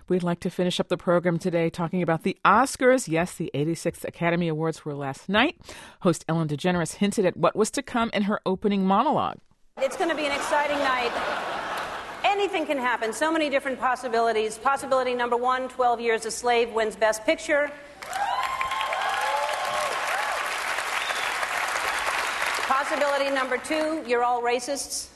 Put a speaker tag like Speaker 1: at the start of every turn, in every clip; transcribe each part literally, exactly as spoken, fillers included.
Speaker 1: We'd like to finish up the program today talking about the Oscars. Yes, the eighty-sixth Academy Awards were last night. Host Ellen DeGeneres hinted at what was to come in her opening monologue.
Speaker 2: It's going to be an exciting night. Anything can happen. So many different possibilities. Possibility number one, twelve Years a Slave wins Best Picture. Possibility number two, you're all racists.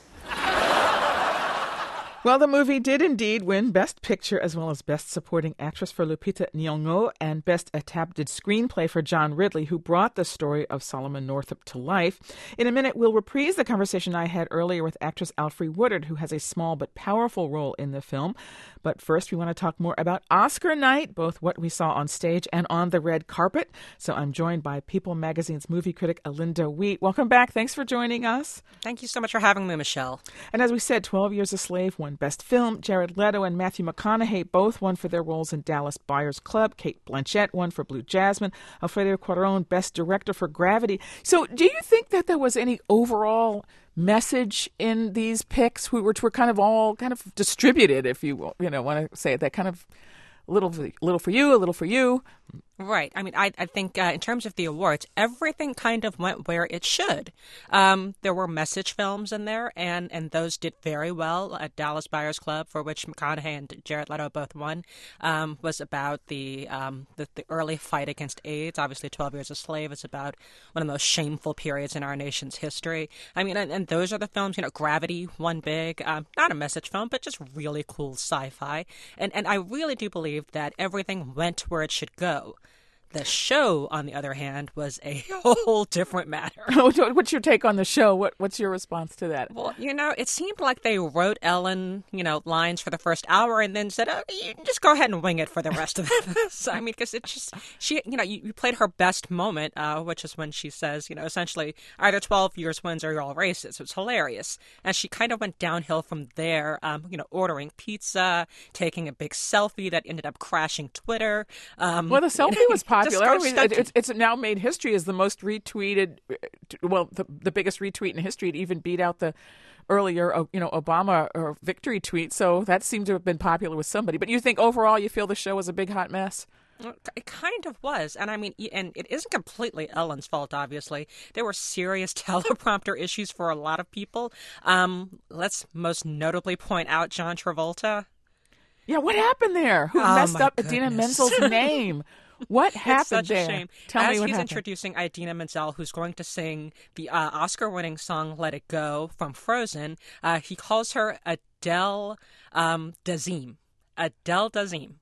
Speaker 1: Well, the movie did indeed win Best Picture as well as Best Supporting Actress for Lupita Nyong'o and Best Adapted Screenplay for John Ridley, who brought the story of Solomon Northup to life. In a minute, we'll reprise the conversation I had earlier with actress Alfre Woodard, who has a small but powerful role in the film. But first, we want to talk more about Oscar night, both what we saw on stage and on the red carpet. So I'm joined by People Magazine's movie critic, Alinda Wheat. Welcome back. Thanks for joining us.
Speaker 3: Thank you so much for having me, Michelle.
Speaker 1: And as we said, twelve Years a Slave won Best Film. Jared Leto and Matthew McConaughey both won for their roles in Dallas Buyers Club. Cate Blanchett won for Blue Jasmine. Alfredo Cuarón, Best Director for Gravity. So do you think that there was any overall message in these picks, which were kind of all kind of distributed, if you you know want to say it, that kind of a little, little for you, a little for you?
Speaker 3: Right. I mean, I, I think uh, in terms of the awards, everything kind of went where it should. Um, there were message films in there, and, and those did very well. At Dallas Buyers Club, for which McConaughey and Jared Leto both won, um, was about the, um, the the early fight against AIDS. Obviously, twelve Years a Slave is about one of the most shameful periods in our nation's history. I mean, and, and those are the films. You know, Gravity won big. Um, not a message film, but just really cool sci-fi. And and I really do believe that everything went where it should go. The show, on the other hand, was a whole different matter.
Speaker 1: What's your take on the show? What What's your response to that?
Speaker 3: Well, you know, it seemed like they wrote Ellen, you know, lines for the first hour and then said, oh, you just go ahead and wing it for the rest of this. I mean, because it just, she, you know, you, you played her best moment, uh, which is when she says, you know, essentially either twelve years wins or you're all racist. It was hilarious. And she kind of went downhill from there, um, you know, ordering pizza, taking a big selfie that ended up crashing Twitter. Um,
Speaker 1: well, the selfie was popular. I mean, it's, it's now made history as the most retweeted, well, the, the biggest retweet in history. It even beat out the earlier, you know, Obama or victory tweet. So that seemed to have been popular with somebody. But you think overall you feel the show was a big hot mess?
Speaker 3: It kind of was. And I mean, and it isn't completely Ellen's fault, obviously. There were serious teleprompter issues for a lot of people. Um, let's most notably point out John Travolta.
Speaker 1: Yeah, what happened there? Who
Speaker 3: oh
Speaker 1: messed up
Speaker 3: goodness.
Speaker 1: Idina Menzel's name? What happened
Speaker 3: it's such
Speaker 1: there?
Speaker 3: a shame.
Speaker 1: Tell
Speaker 3: As
Speaker 1: me what
Speaker 3: he's
Speaker 1: happened.
Speaker 3: introducing Idina Menzel, who's going to sing the uh, Oscar-winning song "Let It Go" from Frozen, uh, he calls her Adele um, Dazeem. Adele Dazeem.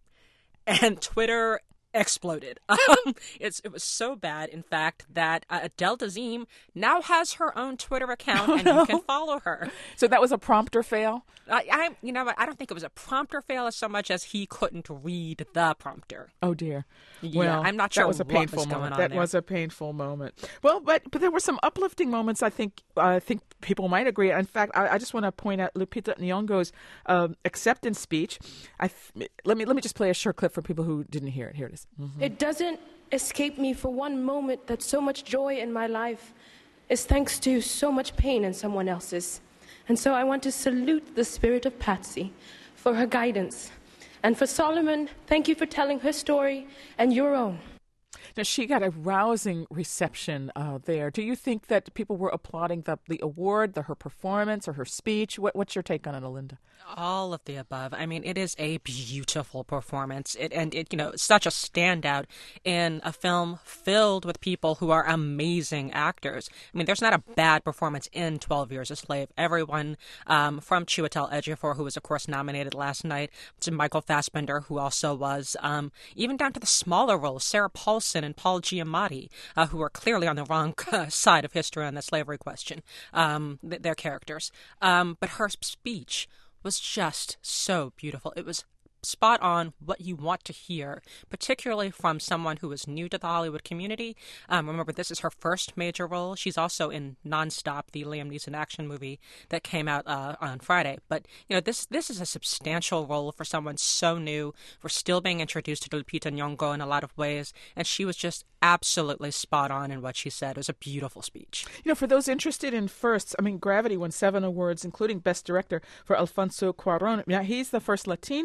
Speaker 3: And Twitter exploded. Um, it's it was so bad, in fact, that uh, Adele Dazeem now has her own Twitter account,
Speaker 1: oh,
Speaker 3: and
Speaker 1: no.
Speaker 3: you can follow her.
Speaker 1: So that was a prompter fail?
Speaker 3: I, I, you know, I don't think it was a prompter fail as so much as he couldn't read the prompter.
Speaker 1: Oh dear.
Speaker 3: Yeah,
Speaker 1: Well,
Speaker 3: I'm not sure
Speaker 1: that was a
Speaker 3: what
Speaker 1: painful
Speaker 3: was going
Speaker 1: moment.
Speaker 3: on
Speaker 1: That
Speaker 3: there.
Speaker 1: was a painful moment. Well, but but there were some uplifting moments. I think I think people might agree. In fact, I, I just want to point out Lupita Nyong'o's um, acceptance speech. I th- let me let me just play a short clip for people who didn't hear it. Here it is. Mm-hmm.
Speaker 4: It doesn't escape me for one moment that so much joy in my life is thanks to so much pain in someone else's. And so I want to salute the spirit of Patsy for her guidance. And for Solomon, thank you for telling her story and your own.
Speaker 1: Now, she got a rousing reception uh, there. Do you think that people were applauding the, the award, the her performance, or her speech? What, what's your take on it, Alinda?
Speaker 3: All of the above. I mean, it is a beautiful performance. It, and, it, you know, such a standout in a film filled with people who are amazing actors. I mean, there's not a bad performance in twelve Years a Slave. Everyone um, from Chiwetel Ejiofor, who was, of course, nominated last night, to Michael Fassbender, who also was, um, even down to the smaller roles, Sarah Paulson and Paul Giamatti, uh, who are clearly on the wrong uh, side of history on the slavery question, um, th- their characters. Um, but her speech was just so beautiful. It was spot on what you want to hear, particularly from someone who is new to the Hollywood community. Um, remember, this is her first major role. She's also in Nonstop, the Liam Neeson action movie that came out uh, on Friday. But, you know, this this is a substantial role for someone so new. We're still being introduced to Lupita Nyong'o in a lot of ways, and she was just absolutely spot on in what she said. It was a beautiful speech.
Speaker 1: You know, for those interested in firsts, I mean, Gravity won seven awards, including Best Director for Alfonso Cuarón. Now, he's the first Latino to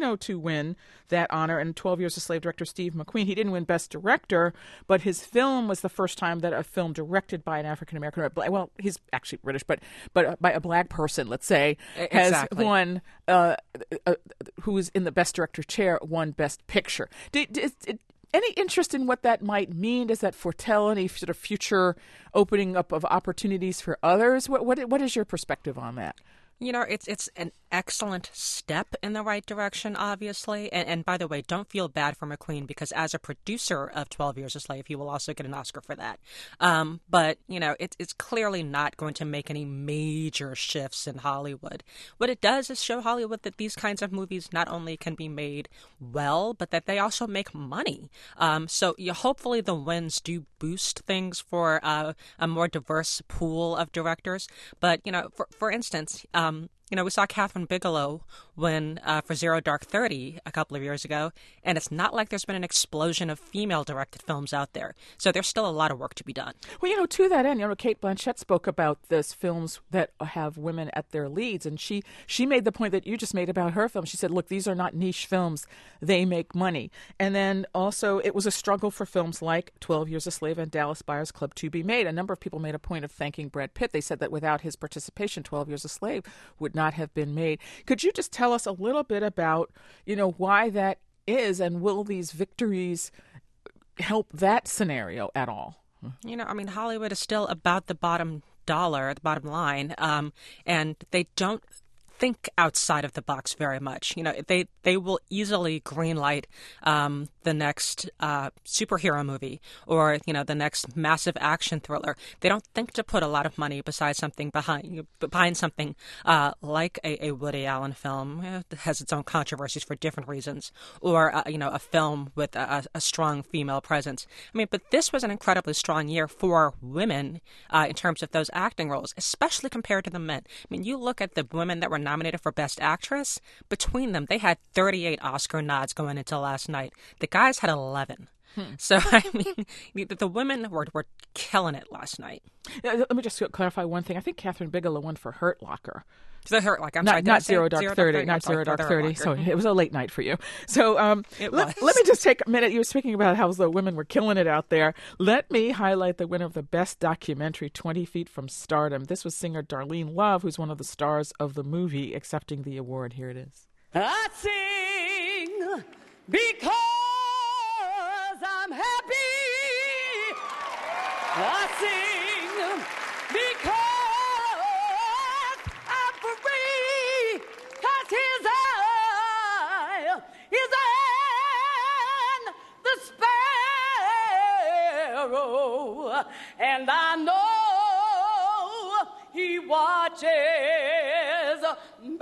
Speaker 1: win that honor, and twelve Years a Slave director Steve McQueen, he didn't win Best Director, but his film was the first time that a film directed by an African-American, well, he's actually British, but but by a black person, let's say, has
Speaker 3: exactly.
Speaker 1: won, uh, uh, who is in the Best Director chair, won Best Picture. Did, did, did, Any interest in what that might mean? Does that foretell any sort of future opening up of opportunities for others? What what what is your perspective on that?
Speaker 3: You know, it's it's an excellent step in the right direction, obviously. And, and by the way, don't feel bad for McQueen, because as a producer of twelve Years a Slave, he will also get an Oscar for that. Um, but, you know, it, it's clearly not going to make any major shifts in Hollywood. What it does is show Hollywood that these kinds of movies not only can be made well, but that they also make money. Um, so you, hopefully the wins do boost things for uh, a more diverse pool of directors. But, you know, for, for instance... Um, Um, you know, we saw Catherine Bigelow win uh, for Zero Dark Thirty a couple of years ago, and it's not like there's been an explosion of female-directed films out there. So there's still a lot of work to be done.
Speaker 1: Well, you know, to that end, you know, Kate Blanchett spoke about this films that have women at their leads, and she, she made the point that you just made about her film. She said, look, these are not niche films. They make money. And then also it was a struggle for films like twelve Years a Slave and Dallas Buyers Club to be made. A number of people made a point of thanking Brad Pitt. They said that without his participation, twelve Years a Slave would not have been made. Could you just tell us a little bit about, you know, why that is, and will these victories help that scenario at all?
Speaker 3: You know, I mean, Hollywood is still about the bottom dollar, the bottom line, um, and they don't think outside of the box very much. You know, they they will easily greenlight um, the next uh, superhero movie or, you know, the next massive action thriller. They don't think to put a lot of money beside something behind behind something uh, like a, a Woody Allen film. It has its own controversies for different reasons, or uh, you know, a film with a, a strong female presence. I mean, but this was an incredibly strong year for women uh, in terms of those acting roles, especially compared to the men. I mean, you look at the women that were nominated for Best Actress. Between them, they had thirty-eight Oscar nods going into last night. The guys had eleven. Hmm. So, I mean, the women were, were killing it last night.
Speaker 1: Let me just clarify one thing. I think Catherine Bigelow won for Hurt Locker.
Speaker 3: The Hurt Locker. I'm
Speaker 1: not,
Speaker 3: sorry,
Speaker 1: not Zero Dark
Speaker 3: Zero
Speaker 1: thirty,
Speaker 3: thirty,
Speaker 1: not Zero Dark thirty. So
Speaker 3: Locker.
Speaker 1: it was a late night for you. So um,
Speaker 3: it
Speaker 1: let,
Speaker 3: was.
Speaker 1: let me just take a minute. You were speaking about how the women were killing it out there. Let me highlight the winner of the Best Documentary, twenty feet from Stardom. This was singer Darlene Love, who's one of the stars of the movie, accepting the award. Here it is.
Speaker 5: I sing because I'm happy. I sing because I'm free. 'Cause his eye is on the sparrow, and I know he watches me.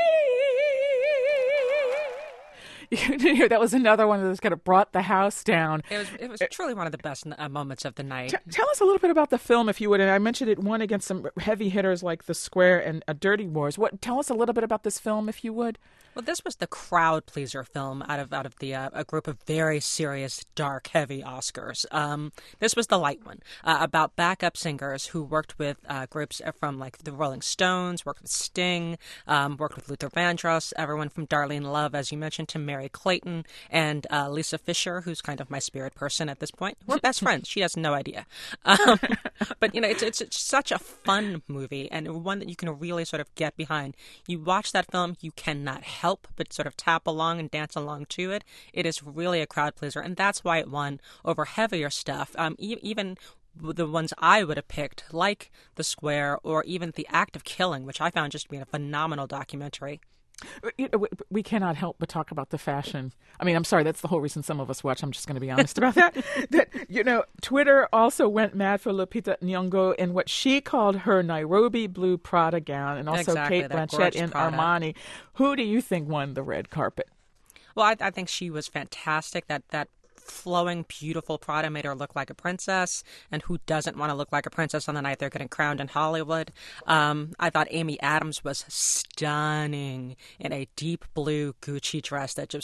Speaker 1: That was another one that kind of brought the house down.
Speaker 3: It was it was truly one of the best uh, moments of the night.
Speaker 1: T- tell us a little bit about the film, if you would. And I mentioned it won against some heavy hitters like The Square and uh, Dirty Wars. What? Tell us a little bit about this film, if you would.
Speaker 3: Well, this was the crowd pleaser film out of out of the uh, a group of very serious, dark, heavy Oscars. Um, this was the light one uh, about backup singers who worked with uh, groups from like the Rolling Stones, worked with Sting, um, worked with Luther Vandross, everyone from Darlene Love, as you mentioned, to Mary Clayton and uh, Lisa Fisher, who's kind of my spirit person at this point. We're best friends. She has no idea. Um, but you know, it's, it's it's such a fun movie and one that you can really sort of get behind. You watch that film, you cannot help help but sort of tap along and dance along to it. It is really a crowd pleaser, and that's why it won over heavier stuff. Um, e- even the ones I would have picked, like The Square or even The Act of Killing, which I found just to be a phenomenal documentary.
Speaker 1: You know, we cannot help but talk about the fashion. I mean, I'm sorry, that's the whole reason some of us watch. I'm just going to be honest about that. That, you know, Twitter also went mad for Lupita Nyong'o in what she called her Nairobi blue Prada gown, and also
Speaker 3: exactly,
Speaker 1: Kate Blanchett in
Speaker 3: Prada.
Speaker 1: Armani. Who do you think won the red carpet?
Speaker 3: Well, I, I think she was fantastic. That that flowing, beautiful Prada made her look like a princess, and who doesn't want to look like a princess on the night they're getting crowned in Hollywood? Um, I thought Amy Adams was stunning in a deep blue Gucci dress that was just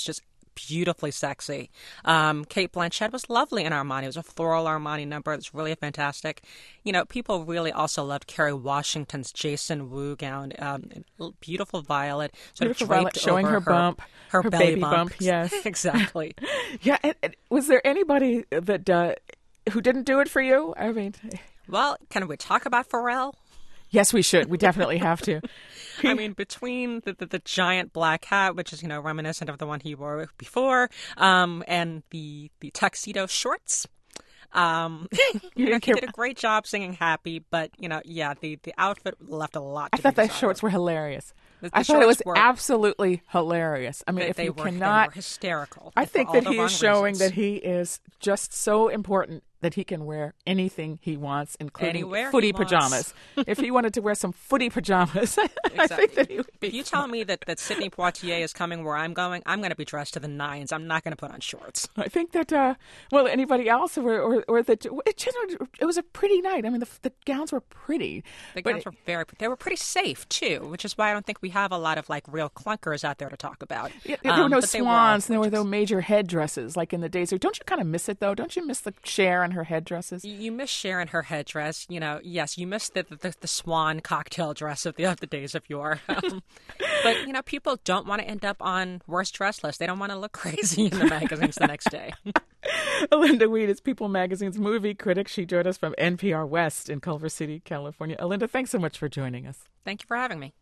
Speaker 3: beautifully sexy. Um, Kate Blanchett was lovely in Armani. It was a floral Armani number. It was really fantastic. You know, people really also loved Kerry Washington's Jason Wu gown. Um, beautiful violet, sort
Speaker 1: Beautiful
Speaker 3: of draped
Speaker 1: violet, showing
Speaker 3: over
Speaker 1: her bump,
Speaker 3: her,
Speaker 1: her
Speaker 3: belly
Speaker 1: baby bump, yes.
Speaker 3: Exactly.
Speaker 1: Yeah, and, and was there anybody that uh, who didn't do it for you? I mean,
Speaker 3: Well, can we talk about Pharrell?
Speaker 1: yes, we should. We definitely have to.
Speaker 3: I mean, between the, the, the giant black hat, which is, you know, reminiscent of the one he wore before, um, and the, the tuxedo shorts, um, you know, he
Speaker 1: care-
Speaker 3: did a great job singing Happy, but, you know, yeah, the, the outfit left a lot
Speaker 1: I
Speaker 3: to
Speaker 1: thought
Speaker 3: be
Speaker 1: the
Speaker 3: desired.
Speaker 1: shorts were hilarious.
Speaker 3: The- the
Speaker 1: I thought it was
Speaker 3: shorts were-
Speaker 1: absolutely hilarious. I mean,
Speaker 3: They,
Speaker 1: if
Speaker 3: they
Speaker 1: you
Speaker 3: were,
Speaker 1: cannot,
Speaker 3: they were hysterical.
Speaker 1: I
Speaker 3: for
Speaker 1: think
Speaker 3: all
Speaker 1: that
Speaker 3: the
Speaker 1: he
Speaker 3: wrong
Speaker 1: is showing
Speaker 3: reasons.
Speaker 1: that he is just so important that he can wear anything he wants, including
Speaker 3: Anywhere he
Speaker 1: footy
Speaker 3: wants.
Speaker 1: pajamas. If he wanted to wear some footy pajamas, I think that he would be
Speaker 3: If you tell me that, that Sidney Poitier is coming where I'm going, I'm going to be dressed to the nines. I'm not going to put on shorts.
Speaker 1: I think that, uh, well, anybody else, or or, or that it, just, it was a pretty night. I mean, the, the gowns were pretty.
Speaker 3: The
Speaker 1: but
Speaker 3: gowns were very, they were pretty safe too, which is why I don't think we have a lot of like real clunkers out there to talk about.
Speaker 1: Yeah, there were
Speaker 3: Um,
Speaker 1: no
Speaker 3: but they were all
Speaker 1: swans. There were
Speaker 3: gorgeous.
Speaker 1: no major headdresses like in the days. Don't you kind of miss it though? Don't you miss the Cher and her headdresses?
Speaker 3: You miss Sharon her headdress. You know, yes, you miss the the, the swan cocktail dress of the of the days of yore. Um, but you know, people don't want to end up on worst dress lists. They don't want to look crazy in the magazines the next day.
Speaker 1: Alinda Weed is People Magazine's movie critic. She joined us from N P R West in Culver City, California. Alinda, thanks so much for joining us.
Speaker 3: Thank you for having me.